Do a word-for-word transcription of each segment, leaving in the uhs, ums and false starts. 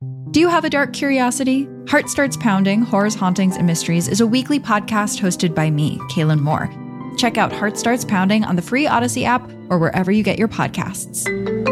Do you have a dark curiosity? Heart Starts Pounding, Horrors, Hauntings, and Mysteries is a weekly podcast hosted by me, Kaylin Moore. Check out Heart Starts Pounding on the free Odyssey app or wherever you get your podcasts.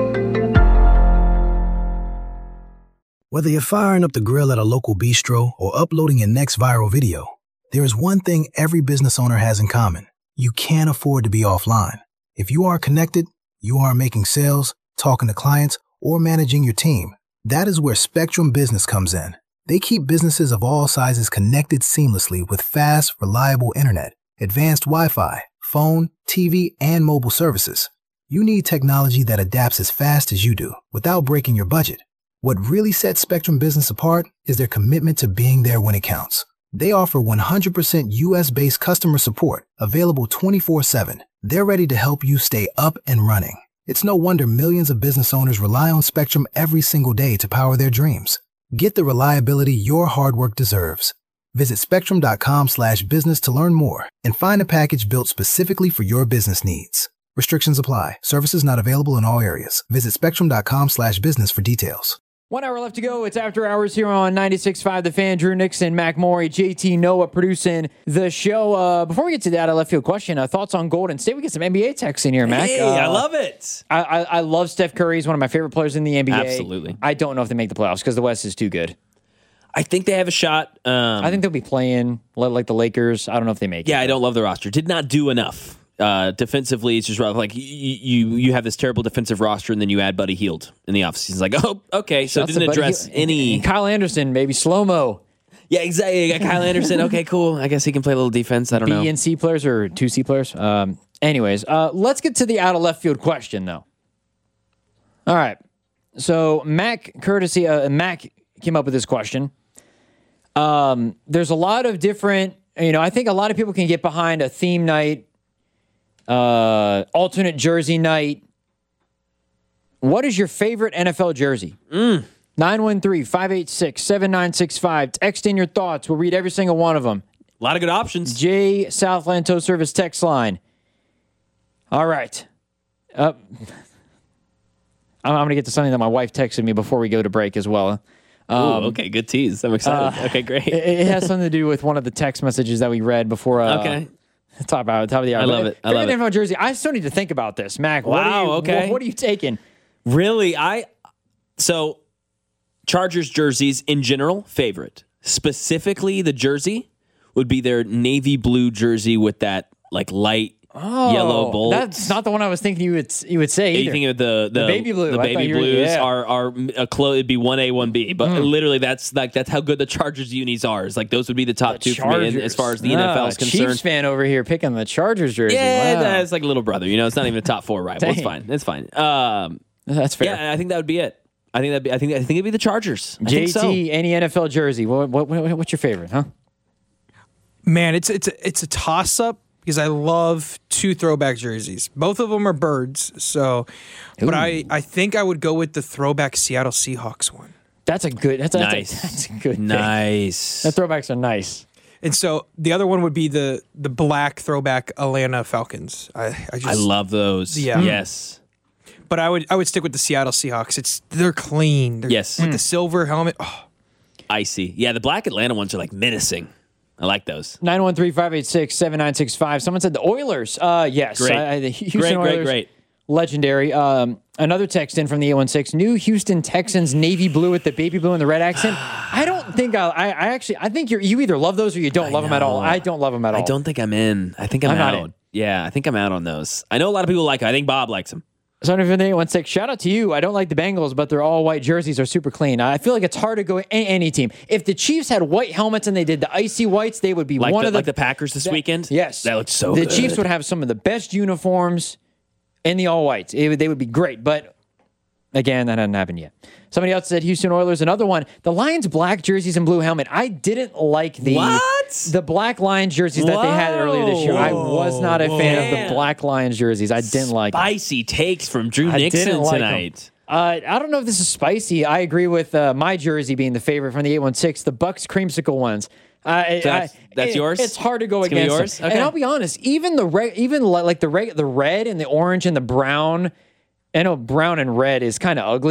Whether you're firing up the grill at a local bistro or uploading your next viral video, there is one thing every business owner has in common. You can't afford to be offline. If you are connected, you are making sales, talking to clients, or managing your team. That is where Spectrum Business comes in. They keep businesses of all sizes connected seamlessly with fast, reliable internet, advanced Wi-Fi, phone, T V, and mobile services. You need technology that adapts as fast as you do without breaking your budget. What really sets Spectrum Business apart is their commitment to being there when it counts. They offer one hundred percent U S-based customer support, available twenty-four seven. They're ready to help you stay up and running. It's no wonder millions of business owners rely on Spectrum every single day to power their dreams. Get the reliability your hard work deserves. Visit spectrum.com slash business to learn more and find a package built specifically for your business needs. Restrictions apply. Services not available in all areas. Visit spectrum.com slash business for details. One hour left to go. It's After Hours here on ninety-six point five The Fan. Drew Nixon, Mac Morey, J T Noah producing the show. Uh, before we get to that, a left field question. Uh, thoughts on Golden State? We get some N B A texts in here, Mac. Hey, uh, I love it. I, I, I love Steph Curry. He's one of my favorite players in the N B A. Absolutely. I don't know if they make the playoffs because the West is too good. I think they have a shot. Um, I think they'll be playing like the Lakers. I don't know if they make yeah, it. I don't love the roster. Did not do enough. Uh, defensively, it's just rough. Like you, you, you have this terrible defensive roster, and then you add Buddy Hield in the offseason. It's like, oh, okay, so it Shouts didn't to Buddy address Hield. any. And Kyle Anderson, maybe slow mo. Yeah, exactly. You got Kyle Anderson. Okay, cool. I guess he can play a little defense. I don't B know. and C players or two C players. Um, anyways, uh, let's get to the out of left field question, though. All right, so Mac courtesy uh, Mac came up with this question. Um, there's a lot of different. You know, I think a lot of people can get behind a theme night. Uh, alternate jersey night. What is your favorite N F L jersey? Mm. nine one three, five eight six, seven nine six five. Text in your thoughts. We'll read every single one of them. A lot of good options. J Southland Tow Service text line. All right. Uh, I'm, I'm going to get to something that my wife texted me before we go to break as well. Um, Ooh, okay, good tease. I'm excited. Uh, okay, great. It, it has something to do with one of the text messages that we read before. Uh, okay. Top about top of the hour. I love it. I love it. N F L jersey. I still need to think about this, Mac. Wow. What are you, okay. What, what are you taking? Really, I so Chargers jerseys in general favorite. Specifically, the jersey would be their navy blue jersey with that like light Oh, yellow bolt. That's not the one I was thinking you would you would say. Are Either. you thinking of the the, The baby blue. The I baby thought you were- blues yeah. are are a close. It'd be one A, one B. But Mm. literally, that's like that's how good the Chargers unis are. Is like those would be the top The two for me in- Chargers. as far as the Ah, N F L is Chiefs concerned. fan over here picking the Chargers jersey. Yeah, Wow. that's like a little brother. You know, it's not even a top four rival. It's Dang. fine. It's fine. Um, That's fair. yeah, I think that would be it. I think that be. I think. I think it'd be the Chargers. I J T, think so. any N F L jersey? What, what, what what's your favorite? Huh? Man, it's it's a, it's a toss up because I love two throwback jerseys. Both of them are birds, so but I, I think I would go with the throwback Seattle Seahawks one. That's a good. That's a, Nice. That's a, that's a good. Thing. Nice. The throwbacks are nice. And so the other one would be the the black throwback Atlanta Falcons. I I, just, I love those. Yeah. Yes. but I would I would stick with the Seattle Seahawks. It's they're clean. They're, Yes. with the silver helmet. Oh, Icy. Yeah, the black Atlanta ones are like menacing. I like those. nine one three, five eight six, seven nine six five. Someone said the Oilers. Uh, yes. Great. I, I, the Houston Great, great, Oilers, great. Legendary. Um, another text in from the eight one six. New Houston Texans navy blue with the baby blue and the red accent. I don't think I, I, I actually, I think you're, you either love those or you don't I love them at all. know. I don't love them at all. I don't think I'm in. I think I'm, I'm not out. in. Yeah, I think I'm out on those. I know a lot of people like them. I think Bob likes them. Sorry for the eight one six. Shout out to you. I don't like the Bengals, but their all white jerseys are super clean. I feel like it's hard to go any, any team. If the Chiefs had white helmets and they did the icy whites, they would be Like one the, of the like the Packers this that- weekend? Yes. That looks so The good. Chiefs would have some of the best uniforms in the all whites. It would- they would be great, but again, that hasn't happened yet. Somebody else said Houston Oilers. Another one, the Lions black jerseys and blue helmet. I didn't like the What? the black Lions jerseys that they had earlier this year. I was not a fan of Man. the black Lions jerseys. I didn't like them. Spicy takes from Drew I Nixon didn't like 'em. tonight. Uh, I don't know if this is spicy. I agree with uh, my jersey being the favorite from the eight one six, the Bucks creamsicle ones. Uh, I- That's- I- that's it- yours? It's hard to go It's gonna be against yours? them. Okay. And I'll be honest, even the re- even li- like the re- the red and the orange and the brown. I know brown and red is kind of ugly, but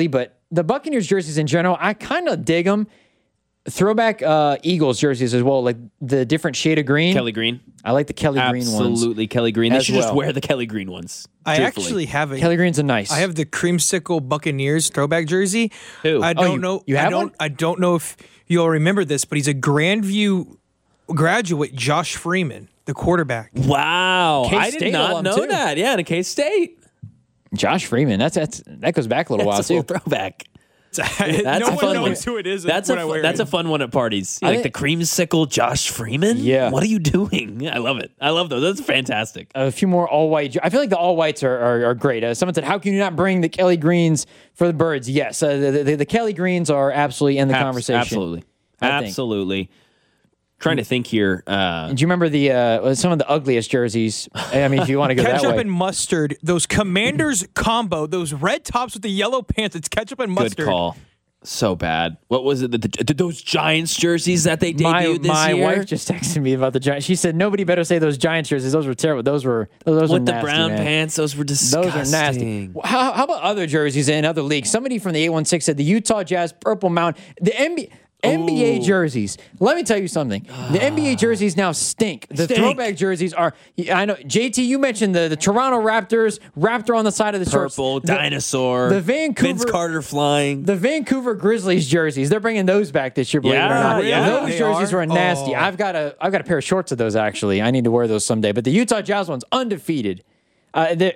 the Buccaneers jerseys in general, I kind of dig them. Throwback uh, Eagles jerseys as well, like the different shade of green. Kelly Green. I like the Kelly Green ones. Absolutely, Kelly Green. They as should just well. wear the Kelly Green ones. I truthfully. actually have a Kelly Green's a nice. I have the creamsicle Buccaneers throwback jersey. Who? I Oh, don't you- know. you have I don't. one? I don't know if you'll remember this, but he's a Grandview graduate, Josh Freeman, the quarterback. Wow, I K-State did not alum, know too. that. Yeah, in K State. Josh Freeman. That's that's that goes back a little That's a while little too. throwback. That's That's no a one fun knows one. who it is. That's when a I fu- wear that's it. a fun one at parties. I Like think- the creamsicle Josh Freeman. Yeah. What are you doing? I love it. I love those. That's fantastic. A few more all white. I feel like the all whites are, are, are great. Uh, someone said, "How can you not bring the Kelly Greens for the Birds?" Yes, uh, the, the the Kelly Greens are absolutely in the Abs- conversation. Absolutely. I think. Absolutely. Trying to think here. Uh, Do you remember the uh, some of the ugliest jerseys? I mean, if you want to go that Ketchup way. and mustard, those Commanders combo, those red tops with the yellow pants. It's ketchup and mustard. good call. So bad. What was it? The, the, those Giants jerseys that they debuted my this my year? wife just texted me about the Giants. She said nobody better say those Giants jerseys. Those were terrible. Those were those with are the nasty, brown man. pants. Those were disgusting. Those are nasty. How, how about other jerseys in other leagues? Somebody from the eight one six said the Utah Jazz Purple Mountain, the N B A. N B A jerseys. Let me tell you something. The N B A jerseys now stink. The Stink. throwback jerseys are. I know, J T. You mentioned the, the Toronto Raptors, Raptor on the side of the shorts. Purple The- dinosaur. the Vancouver- Vince Carter flying. The Vancouver Grizzlies jerseys. They're bringing those back this year. Believe it or Yeah, not. yeah. Those They jerseys are? were nasty. Oh. I've got a I've got a pair of shorts of those actually. I need to wear those someday. But the Utah Jazz ones undefeated. Uh, the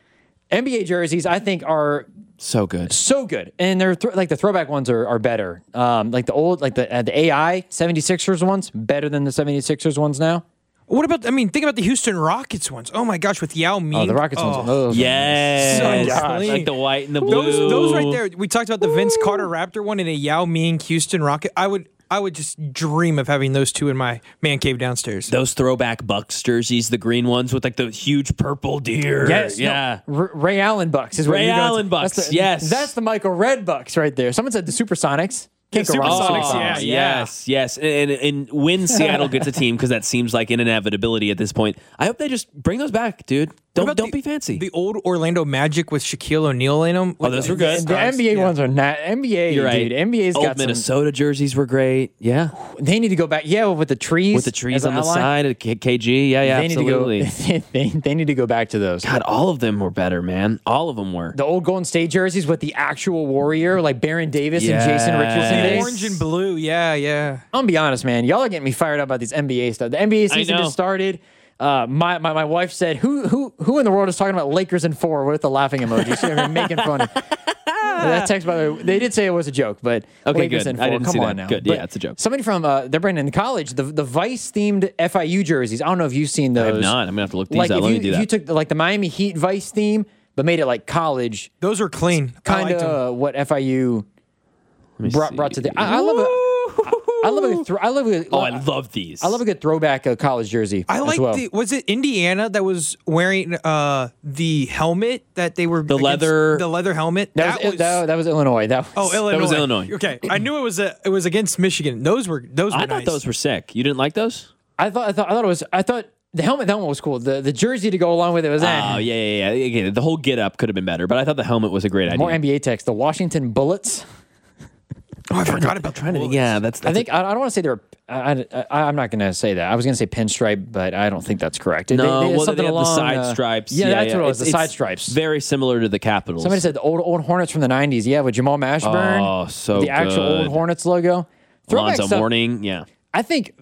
N B A jerseys I think are so good. so good, and they're th- like the throwback ones are, are better. Um, like the old, like the uh, the A I seventy-sixers ones, better than the seventy-sixers ones now. What about? I mean, think about the Houston Rockets ones. Oh my gosh, with Yao Ming. Oh, the Rockets ones. Oh. Oh, Yes. So gosh. Like the white and the blue. Those, those right there. We talked about the Vince Carter Raptor one and a Yao Ming Houston Rocket. I would, I would just dream of having those two in my man cave downstairs. Those throwback Bucks jerseys, the green ones with like the huge purple deer. Yes, no, Yeah. R- Ray Allen Bucks is what Ray you're going to- Allen Bucks, That's the, yes. that's the Michael Red Bucks right there. Someone said the Supersonics. Can't The go wrong with Supersonics, Supersonics. yeah, yeah. Yes, yes. And, and, and when Seattle gets a team, because that seems like an inevitability at this point, I hope they just bring those back, dude. Don't What about don't the- be fancy. The old Orlando Magic with Shaquille O'Neal in them. Oh, those were good. The N B A ones are not N B A. You're right. Dude. N B A's Old got some. Minnesota jerseys were great. Yeah, They need to go back. Yeah, with the trees. with the trees as on an the outline. side of K- KG. Yeah, yeah, They absolutely. need to go. They, they need to go back to those. God, all of them were better, man. All of them were. The old Golden State jerseys with the actual Warrior, like Baron Davis and Jason Yes. Richardson Yes. days. Orange and blue. Yeah, yeah. I'm gonna be honest, man. Y'all are getting me fired up about these N B A stuff. The N B A season know. just started. Uh, my, my my wife said, "Who who who in the world is talking about Lakers in four with the laughing emoji?" She's making fun of. That text, by the way, they did say it was a joke, but Okay, Lakers good. in I four. didn't Come see on that. now. Good. But Yeah, it's a joke. Somebody from uh, they're bringing in college the the Vice themed F I U jerseys. I don't know if you've seen those. I have not. I'm gonna have to look these Like out. if Let you me do if that. you took the, like the Miami Heat Vice theme, but made it like college, Those are clean. I kind liked them. of what F I U Let me brought see. brought to the. I, I love a. I love a. Thro- I love a. Oh, I love these. I love a good throwback uh, college jersey. I as like well. the. Was it Indiana that was wearing uh, the helmet that they were The against- leather- the leather helmet? That, was, that, that was Illinois. That was, oh Illinois. was Illinois. Okay, I knew it was a, it was against Michigan. Those were those were I thought nice. those were sick. You didn't like those? I thought. I thought. I thought it was. I thought the helmet. The helmet was cool. The the jersey to go along with it was. Oh, eh. yeah, yeah, yeah. Again, the whole get up could have been better, but I thought the helmet was a great idea. More N B A text. The Washington Bullets. Oh, I forgot about trying the to, Bullets. yeah, that's, that's I think I, I don't want to say they were. I, I, I'm not going to say that. I was going to say pinstripe, but I don't think that's correct. They- no. they, they had well, something they have the along, side uh, stripes. Yeah, that's what it was. It's- The side it's stripes. Very similar to the Capitals. Somebody said the old old Hornets from the nineties. Yeah, with Jamal Mashburn. Oh, so the actual good. old Hornets logo. Throwback Alonzo stuff, Mourning. Yeah. I think.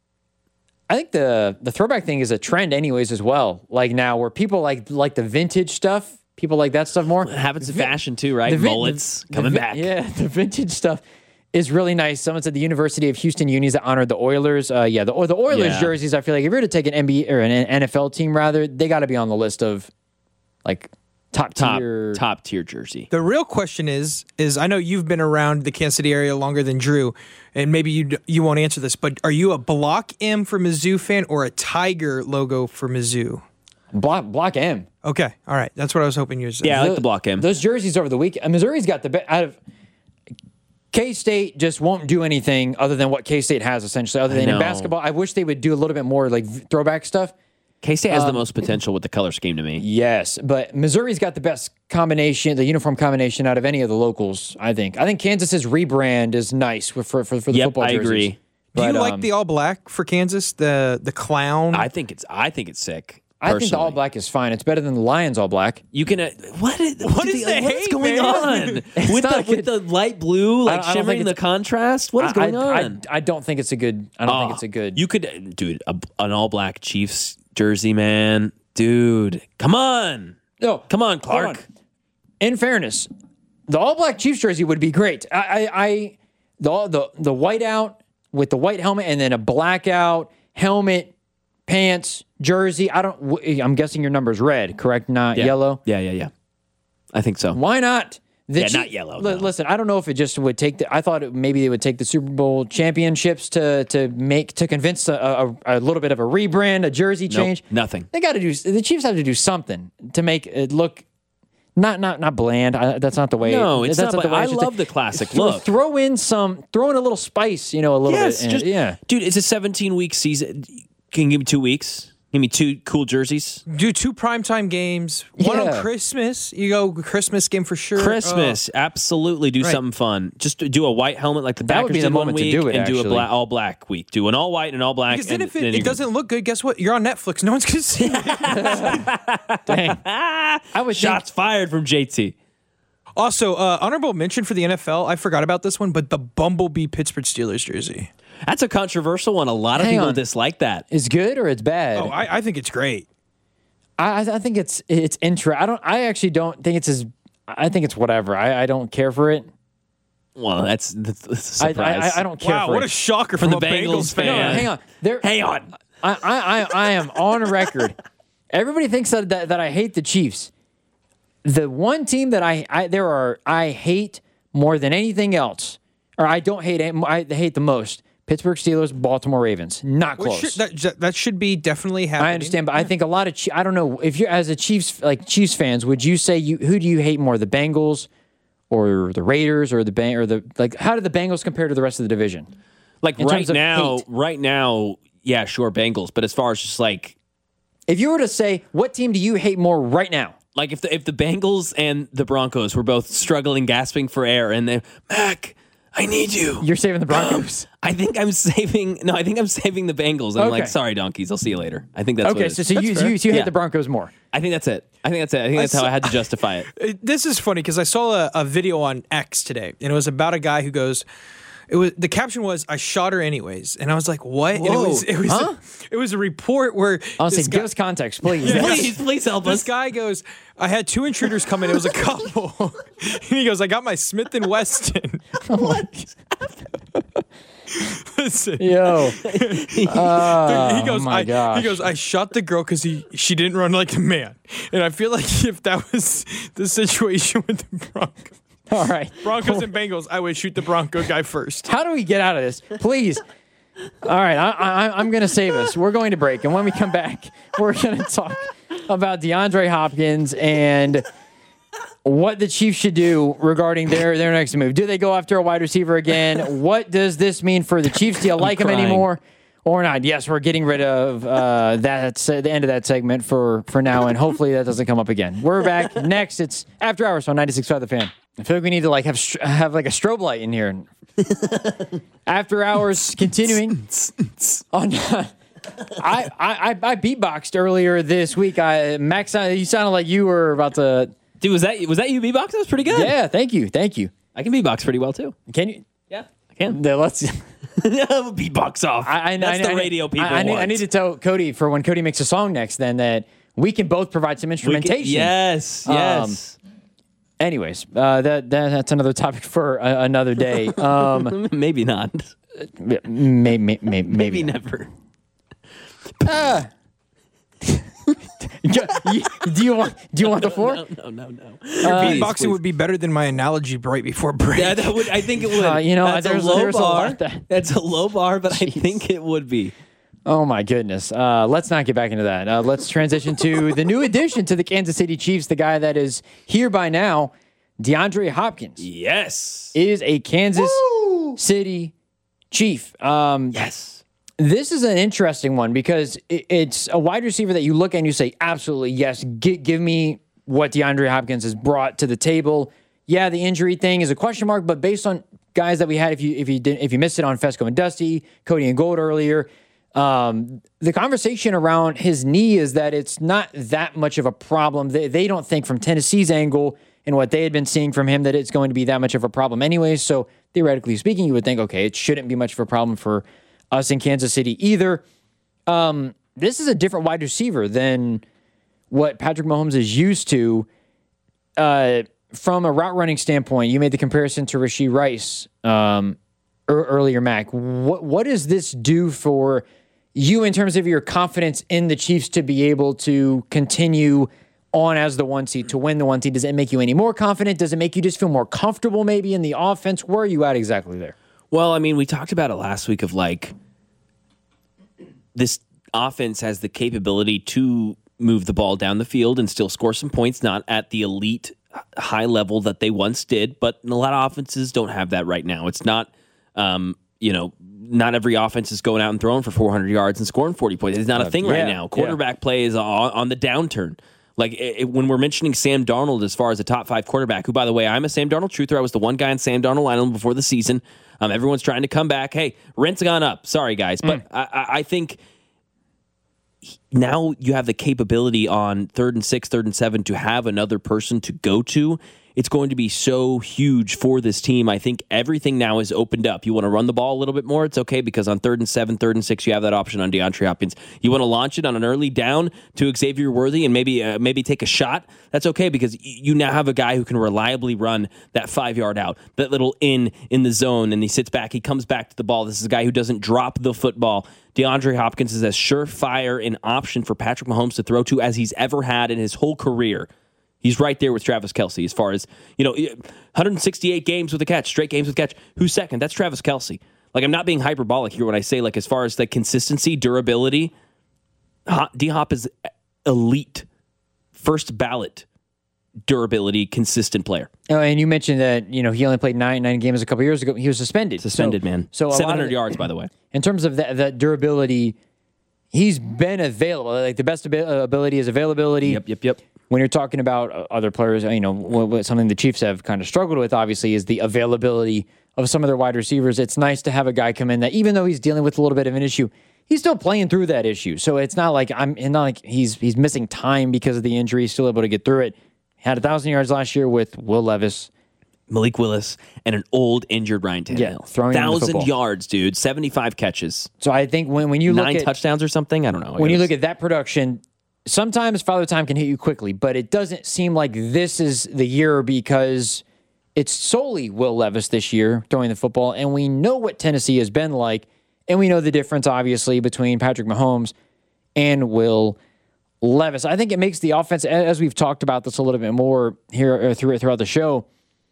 I think the the throwback thing is a trend, anyways, as well. Like now, where people like like the vintage stuff. People like that stuff more. It happens in fashion too, right? The vin- Mullets the- coming the- back. Yeah, the vintage stuff is really nice. Someone said the University of Houston unis that honored the Oilers. Uh, yeah, the or the Oilers Yeah. jerseys. I feel like if you were to take an N B A or an N F L team, rather, they got to be on the list of like top Top tier. top tier jersey. The real question is, is I know you've been around the Kansas City area longer than Drew, and maybe you d- you won't answer this, but are you a Block M for Mizzou fan or a Tiger logo for Mizzou? block block M. Okay, all right, that's what I was hoping you would say. Yeah, I like the block M. Those jerseys over the week. uh, Missouri's got the best out of. K-State just won't do anything other than what K-State has essentially. Other than in know. basketball, I wish they would do a little bit more like v- throwback stuff. K-State has the most potential with the color scheme to me. Yes, but Missouri's got the best combination, the uniform combination out of any of the locals, I think. I think Kansas's rebrand is nice for for, for the Yep, football I jerseys. agree. Do you But, like um, the all black for Kansas? The the clown. I think it's I think it's sick. I think the personally. all black is fine. It's better than the Lions all black. You can uh, what is, What did is the- the what's hate, going man? on with not the with the light blue like I don't think shimmering the it's- contrast? What is I- going I, on? I, I don't think it's a good. I don't think Oh, it's a good. You could, dude, a, an all black Chiefs jersey, man, dude. Come on, no, come on, hold Clark. on. In fairness, the all black Chiefs jersey would be great. I, I, I the the the white out with the white helmet and then a blackout helmet, pants, jersey. I don't. w- I'm guessing your number's red, correct? Not Yeah. yellow. Yeah, yeah, yeah. I think so. Why not? The Yeah, Chief- not yellow, li- no. Listen, I don't know if it just would take. The, I thought it, maybe they would take the Super Bowl championships to to make to convince a, a, a little bit of a rebrand, a jersey Nope, change. nothing. They got to do. The Chiefs have to do something to make it look not not not bland. I, that's not the way. No, it's that's not, the but way I should love say- the classic Throw- look. Throw in some. Throw in a little spice. You know, a little Yes, bit. just yeah. dude. It's a seventeen week season. Can you give me two weeks? Give me two cool jerseys. Do two primetime games. One Yeah. on Christmas. You go Christmas game for sure. Christmas, absolutely do Right. something fun. Just do a white helmet like the That would Packers be the did one moment to week, do it, and do a actually. black, all black week. Do an all white and all black. Because then and if it, then it you can- doesn't look good, guess what? You're on Netflix. No one's gonna see it. Dang. I would shots fired from J T. Also, uh, honorable mention for the N F L. I forgot about this one, but the Bumblebee Pittsburgh Steelers jersey. That's a controversial one. A lot of Hang people on. dislike that. Is good or it's bad. Oh, I, I think it's great. I, I think it's it's intro. I don't. I actually don't think it's as. I think it's whatever. I, I don't care for it. Well, that's, that's, that's a I, surprise. I, I don't care Wow, for what it. a shocker From from, the a Bengals Bengals fan. No, fan. hang on. There, Hang on. I, I, I, I am on record. Everybody thinks that, that that I hate the Chiefs. The one team that I, I there are I hate more than anything else, or I don't hate I hate the most. Pittsburgh Steelers, Baltimore Ravens. Not Well, close. should- that, that should be definitely happening. I understand, but I think a lot of Chi- I don't know if you're as a Chiefs like Chiefs fans, would you say you who do you hate more, the Bengals or the Raiders or the Bang or the like? How do the Bengals compare to the rest of the division? Like in right terms of now, hate. right now, yeah, sure, Bengals. But as far as just like, If you were to say what team do you hate more right now? like if the if the Bengals and the Broncos were both struggling, gasping for air, and they Mac, I need you. You're saving the Broncos. I think I'm saving. No, I think I'm saving the Bengals. I'm Okay. like, sorry, donkeys. I'll see you later. I think that's what Okay, it so, is. so you, fair. you, so you hate Yeah. the Broncos more. I think that's it. I think that's it. I think that's how saw- I had to justify it. It- This is funny because I saw a, a video on X today, and it was about a guy who goes. It was the caption was "I shot her anyways," and I was like, "What?" And it was it was Huh? it was a report where Honestly, this give guy, us context, please. Please, please help this us. guy goes, "I had two intruders come in. It was a couple," and he goes, "I got my Smith and Wesson." What? Listen, Yo, he goes, my I, gosh. he goes, I shot the girl because he she didn't run like a man, and I feel like if that was the situation with the Broncos, all right. Broncos and Bengals, I would shoot the Bronco guy first. How do we get out of this? Please. All right, I, I, I'm going to save us. We're going to break, and when we come back, we're going to talk about DeAndre Hopkins and what the Chiefs should do regarding their, their next move. Do they go after a wide receiver again? What does this mean for the Chiefs? Do you like him crying. anymore or not? Yes, we're getting rid of uh, that. That's uh, the end of that segment for, for now, and hopefully that doesn't come up again. We're back. Next, it's After Hours on ninety-six point five The Fan. I feel like we need to like have str- have like a strobe light in here. After Hours continuing on. I, I I I beatboxed earlier this week. I Max, you sounded like you were about to. Dude, was that was that you beatbox? That was pretty good. Yeah, thank you, thank you. I can beatbox pretty well too. Can you? Yeah, I can. Yeah, let's. beatbox off. I, I, That's I, the I, radio people I, I, need, want. I need to tell Cody for when Cody makes a song next. Then that we can both provide some We can- instrumentation. yes, Um, yes. Anyways, uh, that, that that's another topic for uh, another day. Um, maybe not. may, may, may, maybe, Maybe never. do you want do you want the floor? No, no, no, no. Beatboxing would be better than my analogy right before break. Yeah, that would. I think it would. Uh, you know, that's there's- a low there's a bar. lot that- That's a low bar, but I think it would be. Oh my goodness. Uh, let's not get back into that. Uh, let's transition to the new addition to the Kansas City Chiefs, the guy that is here by now, DeAndre Hopkins, Yes. is a Kansas City Chief. Um, Yes. This is an interesting one because it, it's a wide receiver that you look at and you say, absolutely, yes, g- give me what DeAndre Hopkins has brought to the table. Yeah, the injury thing is a question mark, but based on guys that we had, if you if you didn't if you missed it on Fesco and Dusty, Cody and Gold earlier, um, the conversation around his knee is that it's not that much of a problem. They, they don't think from Tennessee's angle and what they had been seeing from him that it's going to be that much of a problem anyway. So theoretically speaking, you would think, okay, it shouldn't be much of a problem for us in Kansas City either. Um, this is a different wide receiver than what Patrick Mahomes is used to. Uh, from a route running standpoint, you made the comparison to Rashee Rice um, er, earlier, Mac. What what does this do for you in terms of your confidence in the Chiefs to be able to continue on as the one seed, to win the one seed? Does it make you any more confident? Does it make you just feel more comfortable maybe in the offense? Where are you at exactly there? Well, I mean, we talked about it last week of like this offense has the capability to move the ball down the field and still score some points, not at the elite high level that they once did, but a lot of offenses don't have that right now. It's not, um, you know, not every offense is going out and throwing for four hundred yards and scoring forty points. It's not a thing uh, right yeah, now. Quarterback yeah. play is on, on the downturn. Like it, it, when we're mentioning Sam Darnold as far as a top five quarterback, who, by the way, I'm a Sam Darnold truther. I was the one guy on Sam Darnold Island before the season. Um, everyone's trying to come back. Hey, rent's gone up. Sorry, guys. But mm. I, I think now you have the capability on third and six, third and seven to have another person to go to. It's going to be so huge for this team. I think everything now is opened up. You want to run the ball a little bit more? It's okay because on third and seven, third and six, you have that option on DeAndre Hopkins. You want to launch it on an early down to Xavier Worthy and maybe uh, maybe take a shot? That's okay because you now have a guy who can reliably run that five-yard out, that little in in the zone, and he sits back. He comes back to the ball. This is a guy who doesn't drop the football. DeAndre Hopkins is as surefire an option for Patrick Mahomes to throw to as he's ever had in his whole career. He's right there with Travis Kelce as far as, you know, one hundred sixty-eight games with a catch, straight games with catch. Who's second? That's Travis Kelce. Like, I'm not being hyperbolic here when I say, like, as far as the consistency, durability, D-Hop is elite, first ballot durability, consistent player. Oh, and you mentioned that, you know, he only played nine nine games a couple years ago. He was suspended. Suspended, so, man. So seven hundred yards, by the way. In terms of that, that durability, he's been available. Like, the best ability is availability. Yep, yep, yep. When you're talking about other players, you know, what, what, something the Chiefs have kind of struggled with, obviously, is the availability of some of their wide receivers. It's nice to have a guy come in that, even though he's dealing with a little bit of an issue, he's still playing through that issue. So it's not like I'm it's not like he's he's missing time because of the injury. He's still able to get through it. Had a thousand yards last year with Will Levis, Malik Willis, and an old injured Ryan Tannehill. Yeah, throwing thousand yards, dude, seventy-five catches. So I think when when you nine look at, touchdowns or something, I don't know. When you look at that production. Sometimes Father Time can hit you quickly, but it doesn't seem like this is the year because it's solely Will Levis this year throwing the football, and we know what Tennessee has been like, and we know the difference, obviously, between Patrick Mahomes and Will Levis. I think it makes the offense, as we've talked about this a little bit more here throughout the show,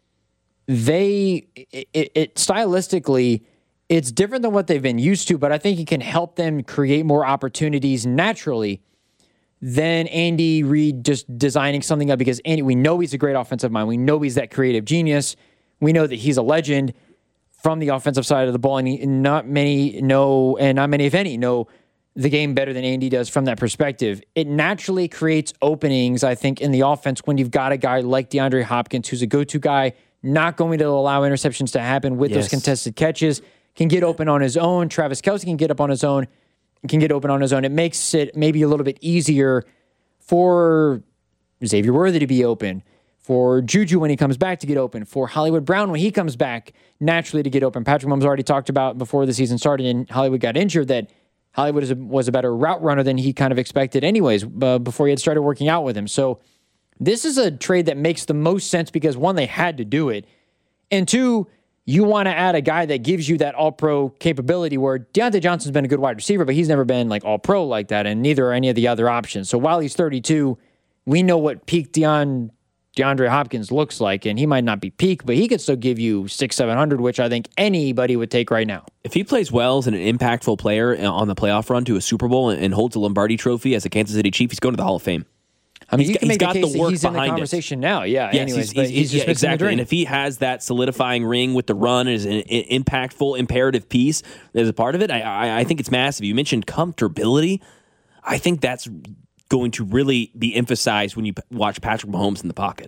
they, it, it stylistically, it's different than what they've been used to, but I think it can help them create more opportunities naturally than Andy Reid just designing something up, because Andy, we know he's a great offensive mind. We know he's that creative genius. We know that he's a legend from the offensive side of the ball, and he, not many know, and not many, if any, know the game better than Andy does from that perspective. It naturally creates openings, I think, in the offense when you've got a guy like DeAndre Hopkins, who's a go-to guy, not going to allow interceptions to happen with yes. those contested catches, can get open on his own. Travis Kelce can get up on his own. Can get open on his own. It makes it maybe a little bit easier for Xavier Worthy to be open, for Juju when he comes back to get open, for Hollywood Brown when he comes back naturally to get open. Patrick Mahomes already talked about before the season started and Hollywood got injured that Hollywood is a, was a better route runner than he kind of expected anyways uh, before he had started working out with him. So this is a trade that makes the most sense because, one, they had to do it, and two, you want to add a guy that gives you that all-pro capability where Deontay Johnson's been a good wide receiver, but he's never been like all-pro like that, and neither are any of the other options. So while he's thirty-two, we know what peak Deon, DeAndre Hopkins looks like, and he might not be peak, but he could still give you six, seven hundred, which I think anybody would take right now. If he plays well as an impactful player on the playoff run to a Super Bowl and holds a Lombardi trophy as a Kansas City Chief, he's going to the Hall of Fame. I mean, he's you got, can he's make the got case the that work he's in the behind conversation it. now. Yeah. Yes, anyways, he's, but he's, he's just yeah, missing exactly. the And drink. if he has that solidifying ring with the run as an, an impactful, imperative piece as a part of it, I, I, I think it's massive. You mentioned comfortability. I think that's going to really be emphasized when you watch Patrick Mahomes in the pocket.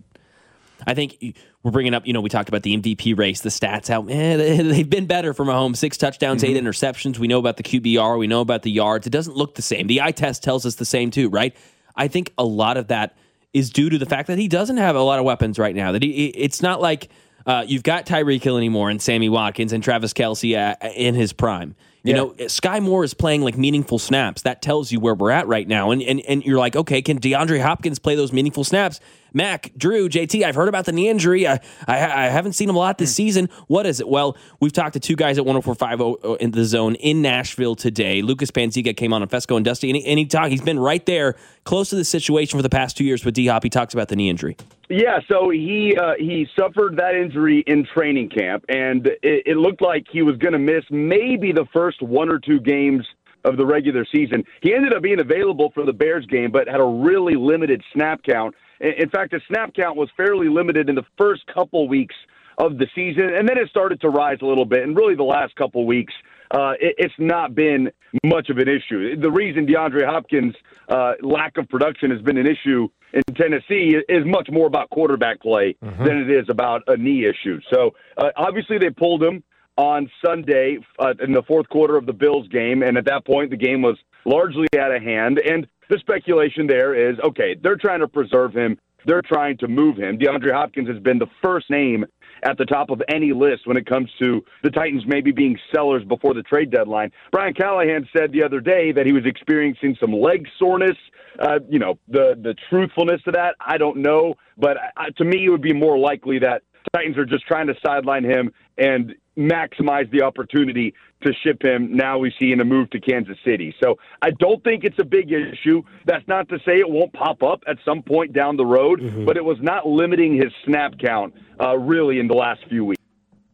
I think we're bringing up, you know, we talked about the M V P race, the stats out. Eh, they've been better for Mahomes. Six touchdowns, mm-hmm. eight interceptions. We know about the Q B R. We know about the yards. It doesn't look the same. The eye test tells us the same too, right? I think a lot of that is due to the fact that he doesn't have a lot of weapons right now. That he, it's not like uh, you've got Tyreek Hill anymore and Sammy Watkins and Travis Kelce uh, in his prime. You yeah. know, Sky Moore is playing like meaningful snaps. That tells you where we're at right now. And and and you're like, okay, can DeAndre Hopkins play those meaningful snaps? Mac, Drew, J T, I've heard about the knee injury. I I, I haven't seen him a lot this mm. season. What is it? Well, we've talked to two guys at one oh four point five in the zone in Nashville today. Lucas Panziga came on on Fesco and Dusty, and he, and he talked, he's been right there close to the situation for the past two years with D-Hop. He talks about the knee injury. Yeah, so he uh, he suffered that injury in training camp, and it, it looked like he was going to miss maybe the first one or two games of the regular season. He ended up being available for the Bears game, but had a really limited snap count. In fact, the snap count was fairly limited in the first couple weeks of the season, and then it started to rise a little bit. And really the last couple weeks, uh, it, it's not been much of an issue. The reason DeAndre Hopkins' uh, lack of production has been an issue in Tennessee is much more about quarterback play mm-hmm. than it is about a knee issue. So uh, obviously they pulled him on Sunday uh, in the fourth quarter of the Bills game, and at that point the game was largely out of hand. And the speculation there is, okay, they're trying to preserve him. They're trying to move him. DeAndre Hopkins has been the first name at the top of any list when it comes to the Titans maybe being sellers before the trade deadline. Brian Callahan said the other day that he was experiencing some leg soreness. Uh, you know, the, the truthfulness to that, I don't know. But uh, to me, it would be more likely that Titans are just trying to sideline him and maximize the opportunity to ship him. Now we see in a move to Kansas City. So I don't think it's a big issue. That's not to say it won't pop up at some point down the road, mm-hmm. but it was not limiting his snap count uh, really in the last few weeks.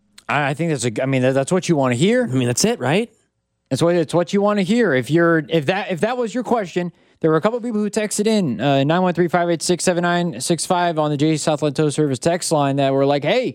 I think that's a, I mean, that's what you want to hear. I mean, that's it, right? That's what, it's what you want to hear. If you're, if that, if that was your question, there were a couple of people who texted in uh, nine one three, five eight six, seven nine six five on the J Southland Tow Service text line that were like, hey,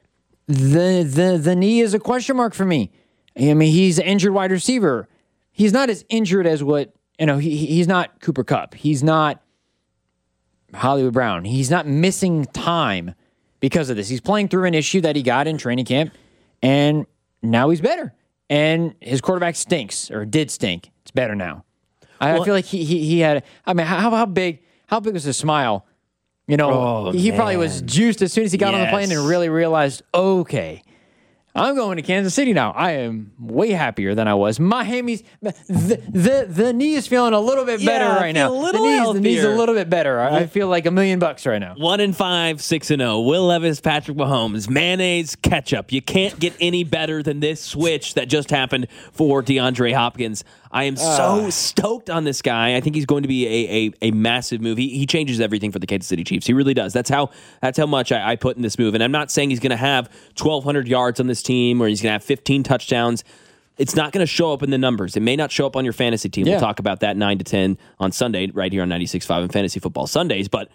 the, the, the knee is a question mark for me. I mean, he's an injured wide receiver. He's not as injured as what, you know, he, he's not Cooper Kupp. He's not Hollywood Brown. He's not missing time because of this. He's playing through an issue that he got in training camp, and now he's better. And his quarterback stinks, or did stink. It's better now. I, well, I feel like he, he he had, I mean, how how big how big was his smile? You know, oh, he man. probably was juiced as soon as he got yes. on the plane and really realized, okay, I'm going to Kansas City now. I am way happier than I was. Miami's the the, the knee is feeling a little bit better yeah, right now. A little the, knees, healthier. the knee's a little bit better. I, I feel like a million bucks right now. One in five, six and zero. Will Levis, Patrick Mahomes, mayonnaise, ketchup. You can't get any better than this switch that just happened for DeAndre Hopkins. I am so uh. stoked on this guy. I think he's going to be a a, a massive move. He he changes everything for the Kansas City Chiefs. He really does. That's how that's how much I, I put in this move. And I'm not saying he's going to have twelve hundred yards on this team or he's going to have fifteen touchdowns. It's not going to show up in the numbers. It may not show up on your fantasy team. Yeah. We'll talk about that nine to ten on Sunday right here on ninety-six point five and Fantasy Football Sundays. But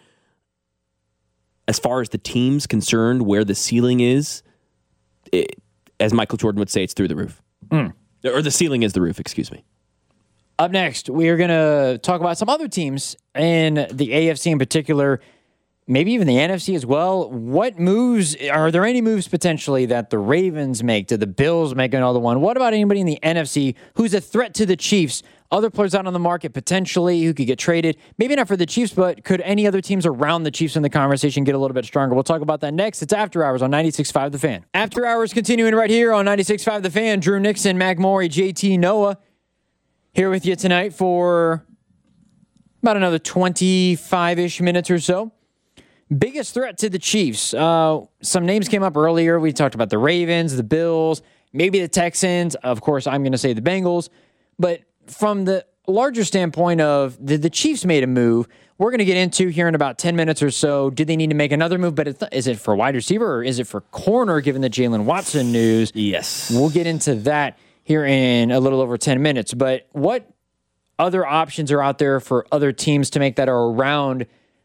as far as the team's concerned, where the ceiling is, it, as Michael Jordan would say, it's through the roof. Mm. Or the ceiling is the roof, excuse me. Up next, we are going to talk about some other teams in the A F C in particular, maybe even the N F C as well. What moves, are there any moves potentially that the Ravens make? Did the Bills make another one? What about anybody in the N F C who's a threat to the Chiefs? Other players out on the market potentially who could get traded. Maybe not for the Chiefs, but could any other teams around the Chiefs in the conversation get a little bit stronger? We'll talk about that next. It's After Hours on ninety-six point five The Fan. After Hours continuing right here on ninety-six point five The Fan. Drew Nixon, Mac Morey, J T Noah. Here with you tonight for about another twenty-five-ish minutes or so. Biggest threat to the Chiefs. Uh, some names came up earlier. We talked about the Ravens, the Bills, maybe the Texans. Of course, I'm going to say the Bengals. But from the larger standpoint of the, the Chiefs made a move, we're going to get into here in about ten minutes or so. Did they need to make another move? But is it for wide receiver or is it for corner, given the Jalen Watson news? Yes. We'll get into that here in a little over ten minutes. But what other options are out there for other teams to make that are around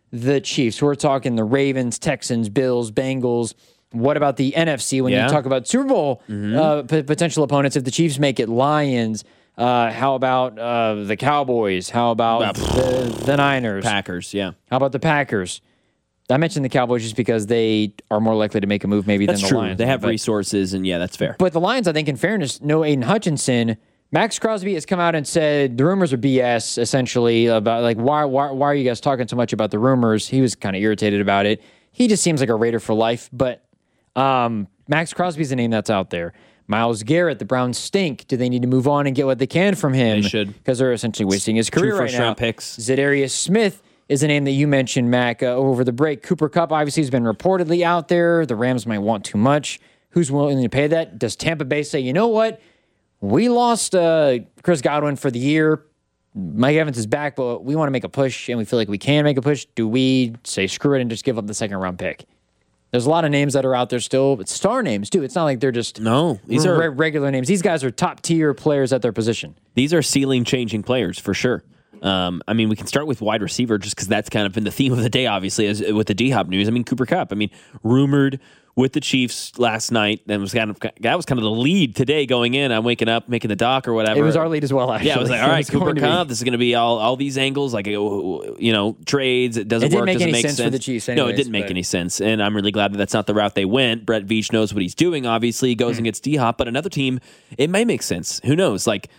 the Chiefs? We're talking the Ravens, Texans, Bills, Bengals. What about the N F C when Yeah. you talk about Super Bowl Mm-hmm. uh, p- potential opponents? If the Chiefs make it, Lions. Uh, how about uh, the Cowboys? How about the, the Niners? Packers, yeah. How about the Packers? I mentioned the Cowboys just because they are more likely to make a move maybe That's than the true. Lions. They have but, resources, and yeah, that's fair. but the Lions, I think, in fairness, no Aiden Hutchinson. Max Crosby has come out and said the rumors are B S, essentially, about like, why, why, why are you guys talking so much about the rumors? He was kind of irritated about it. He just seems like a Raider for life, but um, Max Crosby's a name that's out there. Myles Garrett, the Browns stink. Do they need to move on and get what they can from him? They should. Because they're essentially wasting his career right now. first-round picks. Za'Darius Smith is a name that you mentioned, Mac, uh, over the break. Cooper Kupp obviously has been reportedly out there. The Rams might want too much. Who's willing to pay that? Does Tampa Bay say, you know what? We lost uh, Chris Godwin for the year. Mike Evans is back, but we want to make a push, and we feel like we can make a push. Do we say screw it and just give up the second-round pick? There's a lot of names that are out there still, but star names, too. It's not like they're just No, these re- are- regular names. These guys are top-tier players at their position. These are ceiling-changing players, for sure. Um, I mean, we can start with wide receiver just because that's kind of been the theme of the day, obviously, as with the D-Hop news. I mean, Cooper Kupp, I mean, rumored with the Chiefs last night. That was kind of that was kind of the lead today going in. I'm waking up, making the doc or whatever. It was our lead as well, actually. Yeah, I was like, all It right, was Cooper going to be. Kupp, this is going to be all, all these angles, like, you know, trades. It doesn't It didn't work, make doesn't any make sense sense for the Chiefs no, it anyways, didn't make but- any sense. And I'm really glad that that's not the route they went. Brett Veach knows what he's doing, obviously. He goes and gets D-Hop. But another team, it may make sense. Who knows? Like,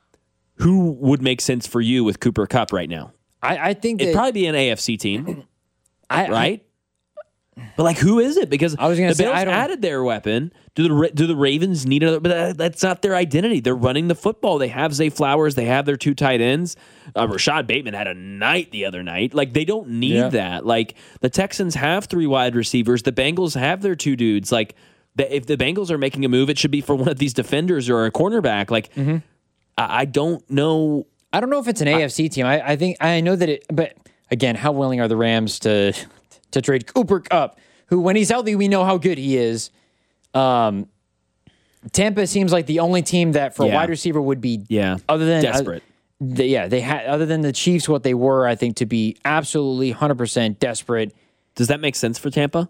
who would make sense for you with Cooper Kupp right now? I, I think that, It'd probably be an A F C team, I, right? But like, who is it? Because I was gonna the say, Bills I don't- added their weapon. Do the Ra- do the Ravens need another? But that, that's not their identity. They're running the football. They have Zay Flowers. They have their two tight ends. Uh, Rashad Bateman had a night the other night. Like, they don't need Yeah. that. Like, the Texans have three wide receivers. The Bengals have their two dudes. Like, the, if the Bengals are making a move, it should be for one of these defenders or a cornerback. Like, Mm-hmm. I, I don't know. I don't know if it's an A F C team. I, I think I know that it, but again, how willing are the Rams to to trade Cooper Kupp, who, when he's healthy, we know how good he is. Um, Tampa seems like the only team that for a Yeah. wide receiver would be Yeah. other than Desperate. Uh, the, yeah, they had other than the Chiefs, what they were, I think, to be absolutely one hundred percent desperate. Does that make sense for Tampa?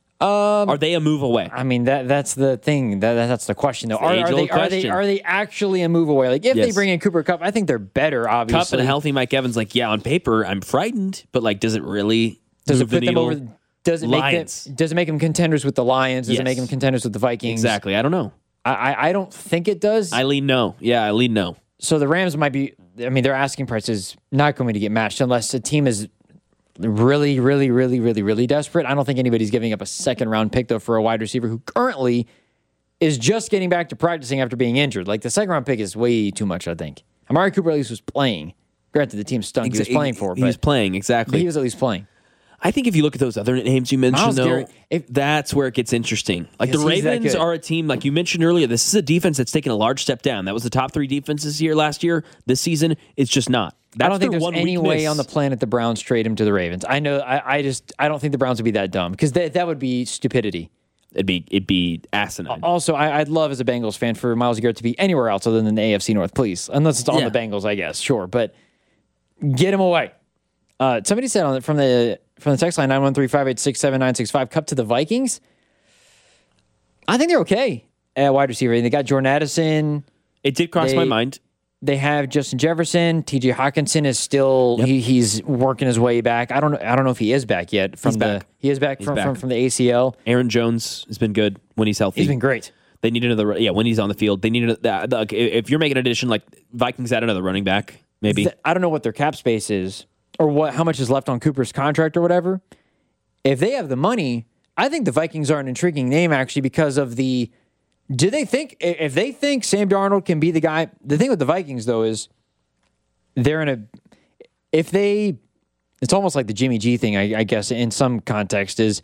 Um, are they a move away? I mean, that that's the thing. That, that's the question, though. the Are, are age-old they are they question. are they actually a move away? Like, if they Yes. bring in Cooper Kupp, I think they're better. Obviously, Kupp and a healthy Mike Evans, like, yeah, on paper, I'm frightened, but like, does it really Does it move the put them needle? over? Does it make Lions. them? Does it make them contenders with the Lions? Does Yes. it make them contenders with the Vikings? Exactly. I don't know. I, I I don't think it does. I lean no. Yeah, I lean no. so the Rams might be. I mean, their asking price is not going to get matched unless the team is really, really, really, really, really desperate. I don't think anybody's giving up a second round pick though for a wide receiver who currently is just getting back to practicing after being injured. Like, the second round pick is way too much. I think Amari Cooper at least was playing. Granted, the team stunk. He was playing for, He but was playing exactly. he was at least playing. I think if you look at those other names you mentioned, Myles though, Garrett, if- that's where it gets interesting. Like, the Because he's that Ravens good. are a team, like you mentioned earlier, this is a defense that's taken a large step down. That was the top three defenses here last year. This season, it's just not. That's I don't think their there's one any weakness. way on the planet the Browns trade him to the Ravens. I know. I, I just. I don't think the Browns would be that dumb because that that would be stupidity. It'd be it'd be asinine. Also, I, I'd love as a Bengals fan for Myles Garrett to be anywhere else other than the A F C North, please. Unless it's on Yeah. the Bengals, I guess. Sure, but get him away. Uh, somebody said on the, from the from the text line nine one three five eight six seven nine six five. Cup to the Vikings. I think they're okay at wide receiver. They got Jordan Addison. It did cross They- my mind. They have Justin Jefferson. T J Hawkinson is still he, he's working his way back. I don't know. I don't know if he is back yet from He's the back. he is back from, back. from from the A C L. Aaron Jones has been good when he's healthy. He's been great. They need another. Yeah, when he's on the field, they need another. Like, if you're making an addition, like Vikings add another running back, maybe. Th- I don't know what their cap space is or what how much is left on Cooper's contract or whatever. If they have the money, I think the Vikings are an intriguing name actually because of the. Do they think i- if they think Sam Darnold can be the guy? The thing with the Vikings though is they're in a. If they, it's almost like the Jimmy G thing, I, I guess, in some context is.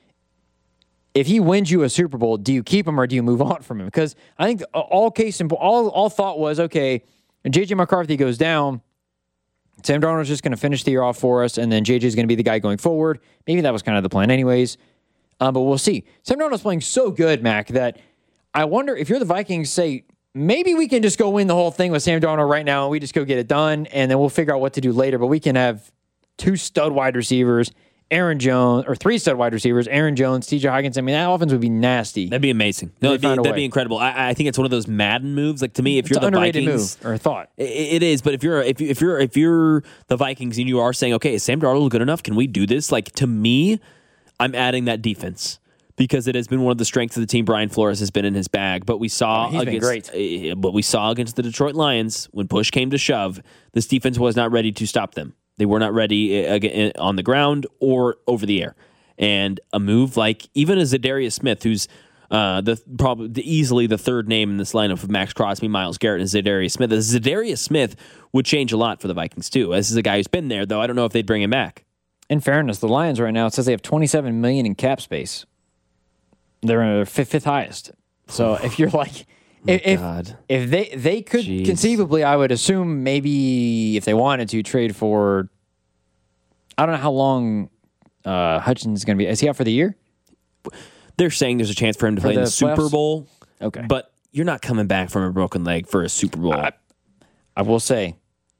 If he wins you a Super Bowl, do you keep him or do you move on from him? Because I think all case and all all thought was okay. J J McCarthy goes down. Sam Darnold's just going to finish the year off for us, and then J J's going to be the guy going forward. Maybe that was kind of the plan, anyways. Um, but we'll see. Sam Darnold's playing so good, Mac, that I wonder if you're the Vikings. Say maybe we can just go win the whole thing with Sam Darnold right now, and we just go get it done, and then we'll figure out what to do later. But we can have two stud wide receivers Aaron Jones, or three stud wide receivers, Aaron Jones, T J Hawkins. I mean, that offense would be nasty. That'd be amazing. No, it'd be, that'd be incredible. I, I think it's one of those Madden moves. Like to me, if it's you're an the underrated Vikings, move or thought, it, it is. But if you're if you, if you're if you're the Vikings and you are saying, okay, is Sam Darnold good enough? Can we do this? Like to me, I'm adding that defense. Because it has been one of the strengths of the team. Brian Flores has been in his bag, but we saw oh, he's against, been great. Uh, but we saw against the Detroit Lions when push came to shove, this defense was not ready to stop them. They were not ready uh, on the ground or over the air. And a move like even a Zadarius Smith, who's uh, the probably the, easily the third name in this lineup of Max Crosby, Myles Garrett, and Zadarius Smith. As Zadarius Smith would change a lot for the Vikings too. This is a guy who's been there, though. I don't know if they'd bring him back. In fairness, the Lions right now, it says they have twenty-seven million dollars in cap space. They're in their fifth, fifth highest. So if you're like, if if, if they they could Jeez. conceivably, I would assume maybe if they wanted to trade for, I don't know how long uh, Hutchins is going to be. Is he out for the year? They're saying there's a chance for him to For play in the the Super playoffs? Bowl. Okay. But you're not coming back from a broken leg for a Super Bowl. I, I will say,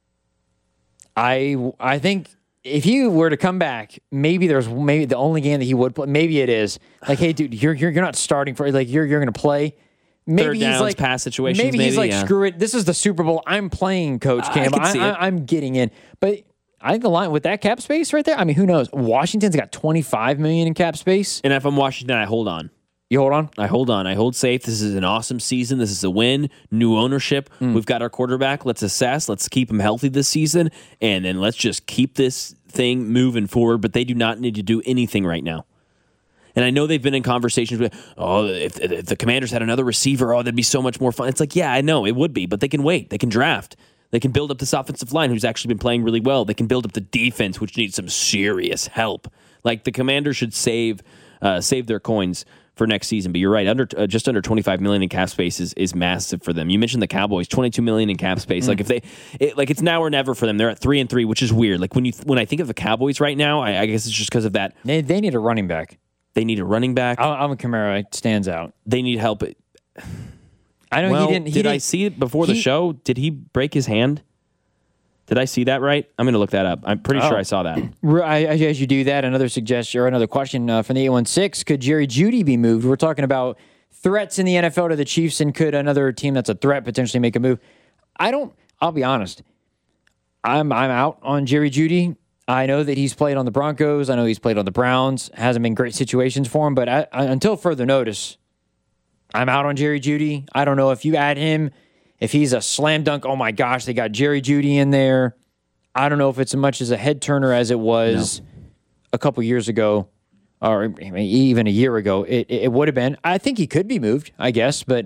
I I think. If he were to come back, maybe there's maybe the only game that he would play. Maybe it is like, hey, dude, you're you're, you're not starting for like you're you're going to play. Maybe Third he's downs, like pass situations, Maybe, he's maybe, like, yeah. screw it. This is the Super Bowl. I'm playing, Coach I Cam. could I, see I, it. I'm getting in. But I think the line with that cap space right there. I mean, who knows? Washington's got twenty-five million in cap space. And if I'm Washington, I hold on. You hold on. I hold on. I hold safe. This is an awesome season. This is a win. New ownership. Mm. We've got our quarterback. Let's assess. Let's keep him healthy this season. And then let's just keep this thing moving forward. But they do not need to do anything right now. And I know they've been in conversations with, oh, if, if the Commanders had another receiver, oh, that'd be so much more fun. It's like, yeah, I know. It would be. But they can wait. They can draft. They can build up this offensive line who's actually been playing really well. They can build up the defense, which needs some serious help. Like the Commanders should save uh, save their coins for next season. But you're right, under uh, just under twenty-five million in cap space is, is massive for them. You mentioned the Cowboys, twenty-two million in cap space. Mm. Like if they, it, like it's now or never for them. They're at three and three, which is weird. Like when you when I think of the Cowboys right now, I, I guess it's just because of that. They they need a running back. They need a running back. Alvin Kamara stands out. They need help. I know well, he didn't. He did didn't, I see it before the he, show? Did he break his hand? Did I see that right? I'm going to look that up. I'm pretty oh. sure I saw that. I, as you do that, another suggestion or another question uh, from the eight one six, could Jerry Jeudy be moved? We're talking about threats in the N F L to the Chiefs, and could another team that's a threat potentially make a move? I don't, I'll be honest. I'm I'm out on Jerry Jeudy. I know that he's played on the Broncos. I know he's played on the Browns. Hasn't been great situations for him, but I, I, until further notice, I'm out on Jerry Jeudy. I don't know if you add him, if he's a slam dunk, oh my gosh, they got Jerry Jeudy in there. I don't know if it's as much as a head turner as it was no. a couple years ago, or even a year ago. It it would have been. I think he could be moved, I guess, but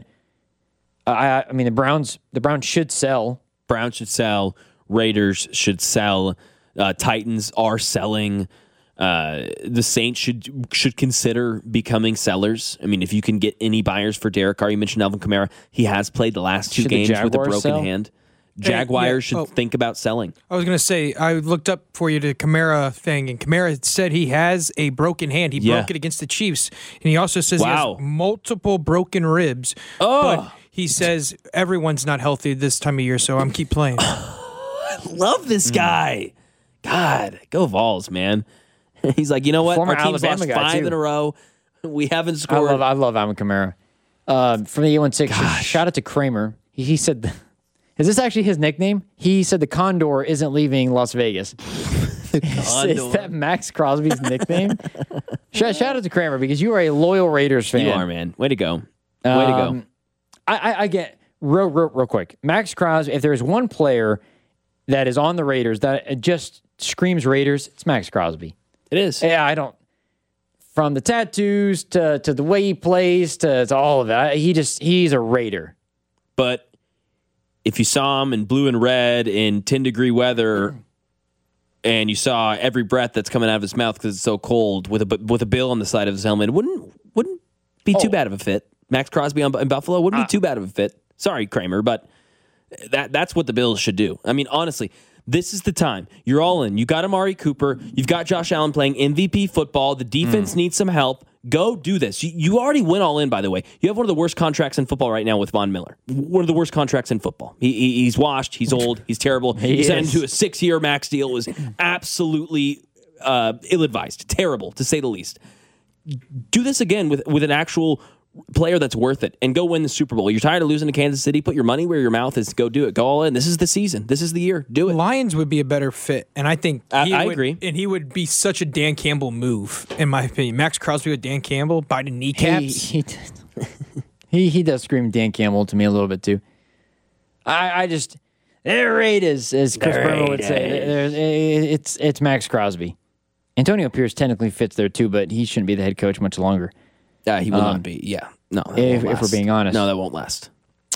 I I mean the Browns the Browns should sell. Browns should sell. Raiders should sell. Uh, Titans are selling. Uh, the Saints should should consider becoming sellers. I mean, if you can get any buyers for Derek Carr, you mentioned Alvin Kamara. He has played the last two should games with a broken sell? hand. Jaguars yeah. should oh. think about selling. I was going to say, I looked up for you the Kamara thing, and Kamara said he has a broken hand. He Yeah. broke it against the Chiefs. And he also says Wow. he has multiple broken ribs. Oh. But he says everyone's not healthy this time of year, so I'm keep playing. Love this guy. God, go Vols, man. He's like, you know what? Former Our team's Alabama lost guy, five too. in a row. We haven't I scored. love I love Alvin Kamara. Uh, from the eight one six, shout out to Kramer. He, he said, the, is this actually his nickname? He said the Condor isn't leaving Las Vegas. is, is that Max Crosby's nickname? shout, shout out to Kramer because you are a loyal Raiders fan. You are, man. Way to go. Way to go. Um, I, I, I get real, real, real quick. Max Crosby. If there's one player that is on the Raiders that just screams Raiders, it's Max Crosby. It is. Yeah, I don't. From the tattoos to to the way he plays to, to all of that, he just he's a Raider. But if you saw him in blue and red in ten degree weather, and you saw every breath that's coming out of his mouth because it's so cold, with a with a bill on the side of his helmet, it wouldn't wouldn't be too Oh. bad of a fit. Max Crosby on, in Buffalo wouldn't Uh, be too bad of a fit. Sorry, Kramer, but that that's what the Bills should do. I mean, honestly. This is the time. You're all in. You got Amari Cooper. You've got Josh Allen playing M V P football. The defense Mm. needs some help. Go do this. You, you already went all in, by the way. You have one of the worst contracts in football right now with Von Miller. One of the worst contracts in football. He, he, he's washed. He's old. He's terrible. He he signed is. into a six-year max deal. It was absolutely uh, ill-advised, terrible, to say the least. Do this again with, with an actual player that's worth it and go win the Super Bowl. You're tired of losing to Kansas City? Put your money where your mouth is. Go do it. Go all in. This is the season. This is the year. Do it. Lions would be a better fit, and I think I, he I would, agree. And he would be such a Dan Campbell move, in my opinion. Max Crosby with Dan Campbell by the He, kneecaps. he, he, he does scream Dan Campbell to me a little bit, too. I, I just, they're Raiders, as Chris Berman would say. They're, they're, it's, it's Max Crosby. Antonio Pierce technically fits there, too, but he shouldn't be the head coach much longer. Uh, he will Um, not be. Yeah. No. that if- won't if we're last. being honest. No, that won't last.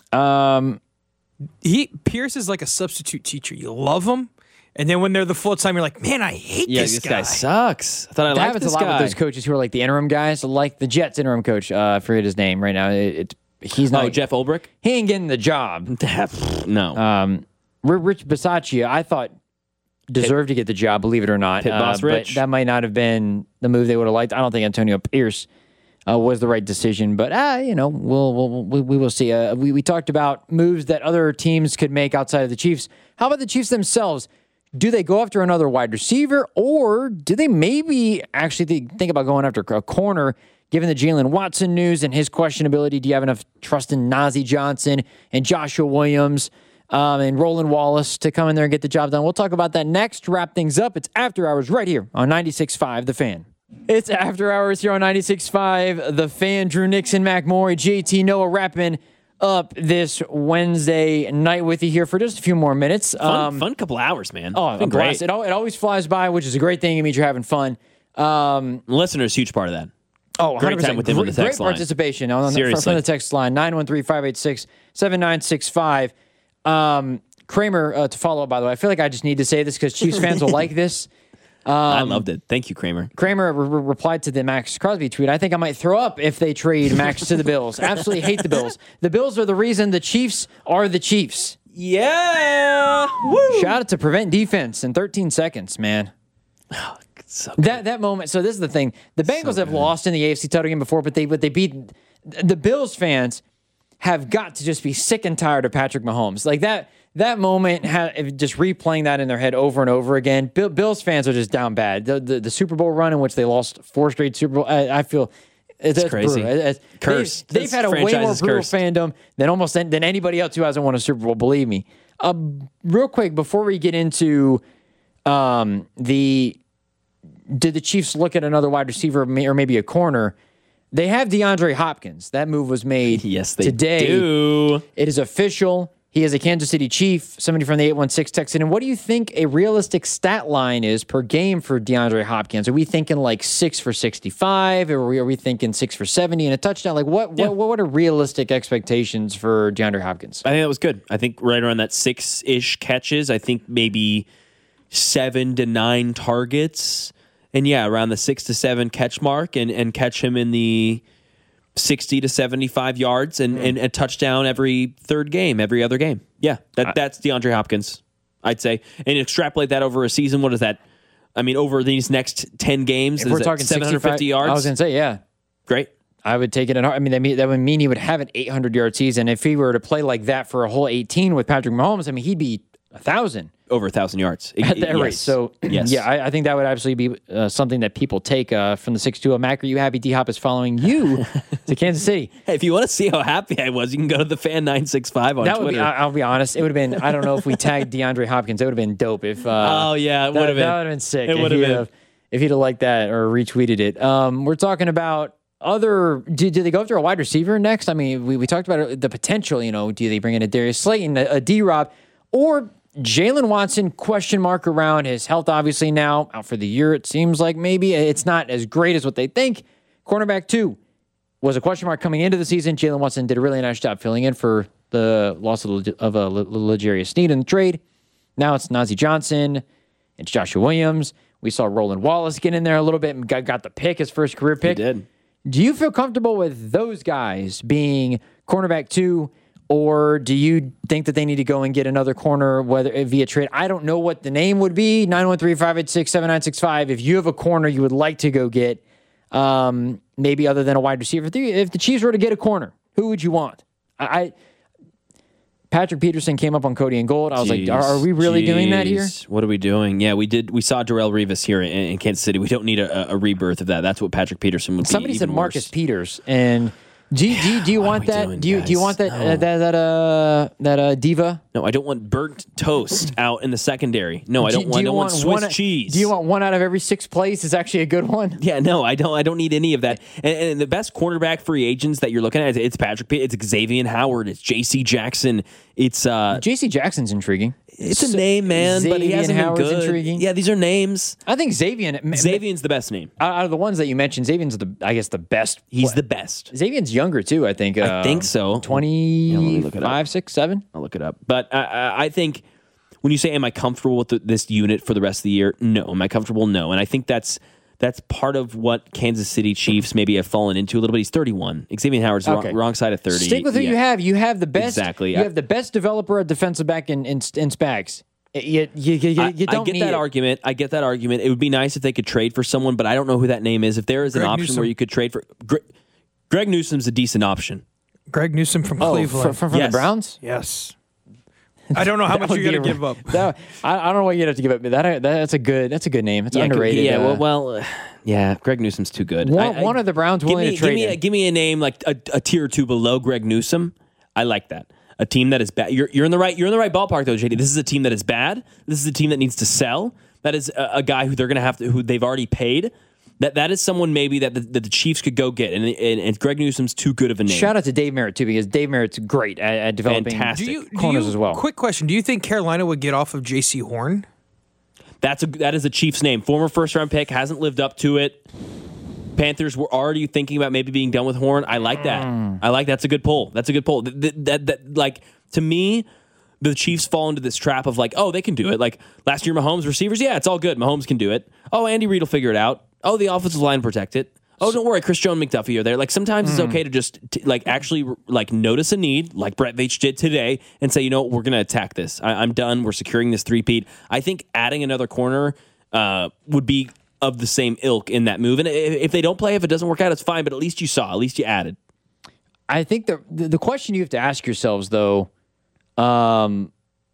Um, He Pierce is like a substitute teacher. You love him, and then when they're the full time, you're like, man, I hate Yeah, this, this guy. sucks. I thought I that liked happens this a lot guy. with those coaches who are like the interim guys, like the Jets interim coach. Uh, I forget his name right now. It, it, he's not. Oh, Jeff Ulbrich? He ain't getting the job. no. Um, R- Rich Bisaccia, I thought deserved to get the job, believe it or not. Pit boss uh, Rich. But that might not have been the move they would have liked. I don't think Antonio Pierce uh, was the right decision, but ah, you know, we'll, we'll we, we will see. Uh, we we talked about moves that other teams could make outside of the Chiefs. How about the Chiefs themselves? Do they go after another wide receiver, or do they maybe actually think, think about going after a corner? Given the Jalen Watson news and his questionability, do you have enough trust in Najee Johnson and Joshua Williams um, and Roland Wallace to come in there and get the job done? We'll talk about that next. To wrap things up, it's After Hours right here on ninety-six point five The Fan. It's After Hours here on ninety-six point five The Fan. Drew Nixon, Mac Morey, J T, Noah wrapping up this Wednesday night with you here for just a few more minutes. Fun, Um, fun couple hours, man. oh, Been a blast. It, al- it always flies by, which is a great thing. It means you're having fun. Um, Listeners, huge part of that. Oh, one hundred percent. Great time with them on the Great text line. participation on the, Seriously. from the text line, nine one three, five eight six, seven nine six five. Um, Kramer, uh, to follow up, by the way, I feel like I just need to say this because Chiefs fans will like this. I loved it. Thank you, Kramer. Kramer re- re- replied to the Max Crosby tweet, I think I might throw up if they trade Max to the Bills. Absolutely hate the Bills. The Bills are the reason the Chiefs are the Chiefs. Yeah. Woo. Shout out to Prevent Defense in thirteen seconds, man. So That that moment. So this is the thing. The Bengals have lost in the A F C title game before, but they but they beat the Bills. Fans have got to just be sick and tired of Patrick Mahomes. Like that that moment, ha, just replaying that in their head over and over again. Bill, Bills fans are just down bad. The, the the Super Bowl run in which they lost four straight Super Bowl. I, I feel it's, it's crazy. brutal. It's, Cursed. They've, they've This had a way franchise more is brutal cursed. fandom than almost than anybody else who hasn't won a Super Bowl. Believe me. Uh, real quick before we get into um, the. Did the Chiefs look at another wide receiver or maybe a corner? They have DeAndre Hopkins. That move was made yes, they today. do. It is official. He is a Kansas City Chief. Somebody from the eight one six texted in. What do you think a realistic stat line is per game for DeAndre Hopkins? Are we thinking like six for sixty-five? Or are we, are we thinking six for seventy and a touchdown? Like what, Yeah. what, what are realistic expectations for DeAndre Hopkins? I think that was good. I think right around that six-ish catches. I think maybe seven to nine targets. And yeah, around the six to seven catch mark and, and catch him in the sixty to seventy-five yards and, and a touchdown every third game, every other game. Yeah, that that's DeAndre Hopkins, I'd say. And extrapolate that over a season. What is that? I mean, over these next ten games, If is we're that talking seven hundred fifty sixty-five yards. I was going to say, yeah. Great. I would take it at heart. I mean, that, mean, that would mean he would have an eight hundred yard season. If he were to play like that for a whole eighteen with Patrick Mahomes, I mean, he'd be one thousand. Over a thousand yards. At that yes. rate. So, yes. yeah, I, I think that would absolutely be uh, something that people take uh, from the six two. Mac, are you happy D-Hop is following you to Kansas City? Hey, if you want to see how happy I was, you can go to the fan nine six five on That would Twitter. be, I- I'll be honest, it would have been, I don't know if we tagged DeAndre Hopkins, it would have been dope if. Uh, Oh, yeah, it that- would have been. That would have been sick. It if would have he'd been. have- If he'd have liked that or retweeted it. Um, we're talking about other, do, do they go after a wide receiver next? I mean, we, we talked about the potential, you know, do they bring in a Darius Slayton, a, a D-Rob, or Jalen Watson, question mark around his health, obviously now out for the year. It seems like maybe it's not as great as what they think. Cornerback two was a question mark coming into the season. Jalen Watson did a really nice job filling in for the loss of, of uh, L'Jarius Sneed in the trade. Now it's Najee Johnson. It's Joshua Williams. We saw Roland Wallace get in there a little bit and got, got the pick, his first career pick. He did. Do you feel comfortable with those guys being cornerback two, or do you think that they need to go and get another corner, whether via trade? I don't know what the name would be. nine one three, five eight six, seven nine six five. If you have a corner you would like to go get, um, maybe other than a wide receiver. If the Chiefs were to get a corner, who would you want? I, I Patrick Peterson came up on Cody and Gold. I was Jeez, like, are, are we really geez. doing that here? What are we doing? Yeah, we did. We saw Darrelle Revis here in, in Kansas City. We don't need a, a rebirth of that. That's what Patrick Peterson would be. Somebody said even Marcus worse. Peters, and do you, do you, do you What want are we that? doing, do you do you guys? want that No. uh, that that uh that uh diva? No, I don't want burnt toast out in the secondary. No, I Do- don't do want. I you don't want, one, Swiss cheese. Do you want one out of every six plays is actually a good one? Yeah, no, I don't. I don't need any of that. And, and the best cornerback free agents that you're looking at, it's Patrick. P- It's Xavier Howard. It's J C Jackson. It's uh, J C Jackson's intriguing. it's a name, man, but he Xavier hasn't been Howard's good. intriguing. Yeah, these are names. I think Xavier. Xavier's the best name. Out out of the ones that you mentioned, Xavier's the I guess the best. He's the best. Xavier's younger too. I think. I uh, think so. Yeah, let me look it up. twenty-five, six, seven. I'll look it up. But I, I, I think when you say, "Am I comfortable with the, this unit for the rest of the year?" No. Am I comfortable? No. And I think that's that's part of what Kansas City Chiefs maybe have fallen into a little bit. He's thirty-one. Xavier Howard's the Okay. wrong, wrong side of thirty. Stick with who Yeah. you have. You have the best. Exactly. You I- have the best developer at defensive back in in, in Spags. You, you, you, you, I, you I don't get need that it. argument. I get that argument. It would be nice if they could trade for someone, but I don't know who that name is. If there is an Greg option Newsome. where you could trade for Gre- Greg Newsome's a decent option. Greg Newsome from Oh, Cleveland. from, from Yes. the Browns. yes. I don't know how That much would you're be going to a- give up. That, I, I don't know what you'd have to give up. But that, that's a good. That's a good name. It's Yeah, underrated. Yeah, uh, well, well, uh, yeah. Greg Newsome's too good. One- I- I- one of the Browns give willing me, to trade Give me, a, him. give me a name like a, a tier or two below Greg Newsome. I like that. A team that is bad. You're, you're in the right. You're in the right ballpark though, J D. This is a team that is bad. This is a team that needs to sell. That is a, a guy who they're going to have to. Who they've already paid. That that is someone maybe that the, that the Chiefs could go get, and, and and Greg Newsome's too good of a name. Shout out to Dave Merritt too, because Dave Merritt's great at, at developing Fantastic. Do you, do corners you- as well. Quick question. Do you think Carolina would get off of J C Horn? That's a that is a Chiefs name. Former first round pick, hasn't lived up to it. Panthers were already thinking about maybe being done with Horn. I like that. Mm. I like that's a good pull. That's a good pull. That, that, that, that like to me, the Chiefs fall into this trap of like, oh, they can do it. Like last year, Mahomes receivers, yeah, it's all good. Mahomes can do it. Oh, Andy Reid will figure it out. Oh, the offensive line protect it. Oh, don't worry, Chris Jones, McDuffie are there. Like sometimes it's okay to just t- like actually like notice a need, like Brett Veach did today, and say, you know, we're going to attack this. I- I'm done. We're securing this three-peat. I think adding another corner uh, would be of the same ilk in that move. And i- if they don't play, if it doesn't work out, it's fine. But at least you saw. At least you added. I think the the the question you have to ask yourselves though, um,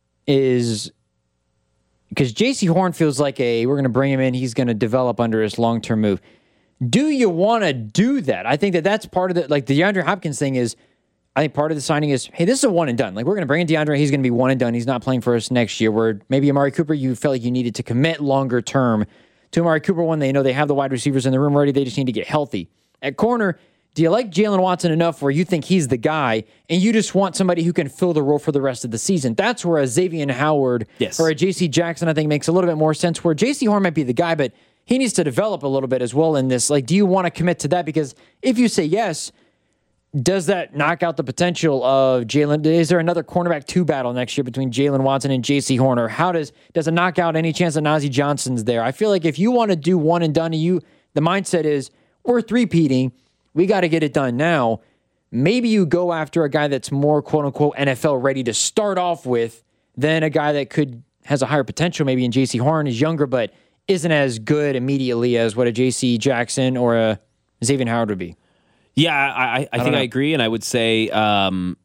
is because J C Horn feels like a we're going to bring him in. He's going to develop under his long term move. Do you want to do that? I think that that's part of the like the DeAndre Hopkins thing is. I think part of the signing is, hey, this is a one and done. Like we're going to bring in DeAndre. He's going to be one and done. He's not playing for us next year. Where maybe Amari Cooper, you felt like you needed to commit longer term to Amari Cooper when they know they have the wide receivers in the room already. They just need to get healthy. At corner, do you like Jalen Watson enough where you think he's the guy and you just want somebody who can fill the role for the rest of the season? That's where a Xavier Howard Yes. or a J C Jackson, I think, makes a little bit more sense. Where J C Horn might be the guy, but he needs to develop a little bit as well in this. Like, do you want to commit to that? Because if you say yes, does that knock out the potential of Jalen? Is there another cornerback two battle next year between Jalen Watson and J C Horn? Or how does does it knock out any chance that Najee Johnson's there? I feel like if you want to do one and done, you the mindset is we're three-peating. We got to get it done now. Maybe you go after a guy that's more quote unquote N F L ready to start off with than a guy that could has a higher potential. Maybe in J C Horn is younger, but isn't as good immediately as what a J C Jackson or a Xavier Howard would be. Yeah, I, I, I think know. I agree, and I would say, um,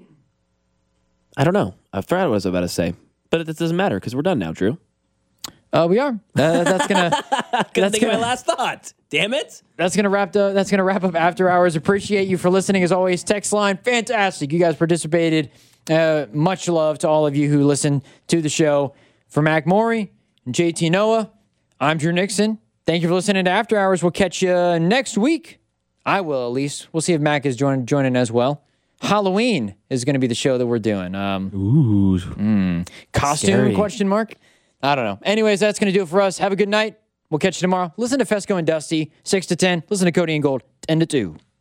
I don't know. I forgot what I was about to say, but it, it doesn't matter because we're done now, Drew. Uh, we are. Uh, that's gonna. Couldn't that's think of gonna. my last thought. Damn it! That's gonna wrap. The, that's gonna wrap up After Hours. Appreciate you for listening as always. Text line, fantastic. You guys participated. Uh, much love to all of you who listen to the show. For Mac Maury and J T Noah, I'm Drew Nixon. Thank you for listening to After Hours. We'll catch you next week. I will, at least. We'll see if Mac is join, joining as well. Halloween is going to be the show that we're doing. Um, Ooh, mm, costume scary. question mark? I don't know. Anyways, that's going to do it for us. Have a good night. We'll catch you tomorrow. Listen to Fesco and Dusty, six to ten. Listen to Cody and Gold, ten to two.